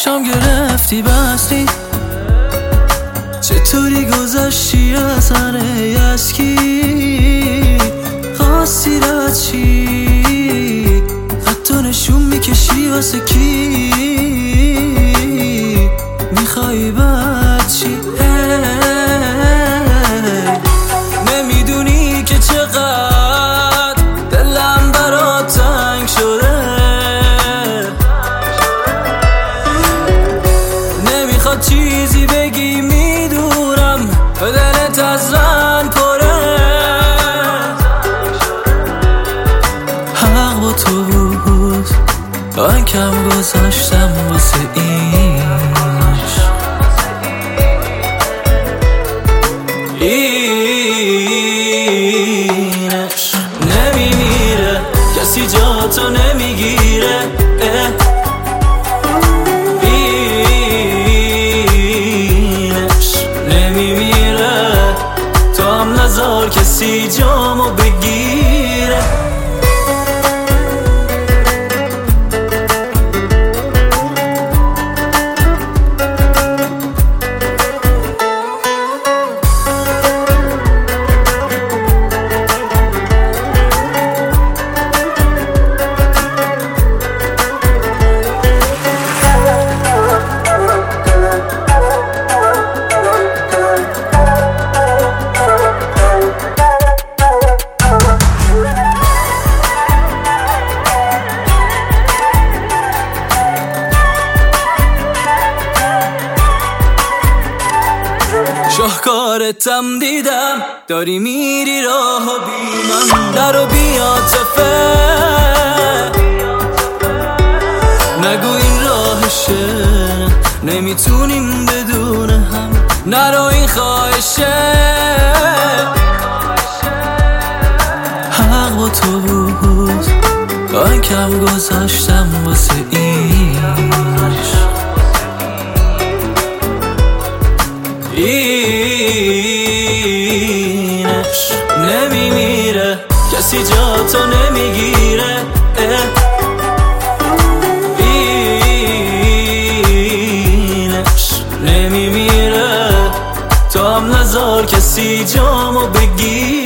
چشام گرفتی بستی، چطوری گذشتی از هنه یسکی، خواستی رد چی، حتی نشون میکشی واسه کی، میخوایی بد چی. نمیدونی که چقدر دلم برات تنگ شده، نمیخواد چیزی بگی میدونم به دلت از رنگ پره، حق با تو بود من کم گذاشتم واسه اینش نمیمیره، کسی جا تو نمیگیره، اینش نمیمیره، تو هم نذار کسی جامو بگیره. شاهکارتم دیدم داری میری راه و بی من، در و بی عاطفه نگو این راهشه، نمیتونیم بدون هم، نرو این خواهشه، حق با تو بود من کم گذاشتم واسه اینش نمیمیره، کسی جا تو نمیگیره، اینش نمیمیره، تو هم نذار کسی جامو بگیره.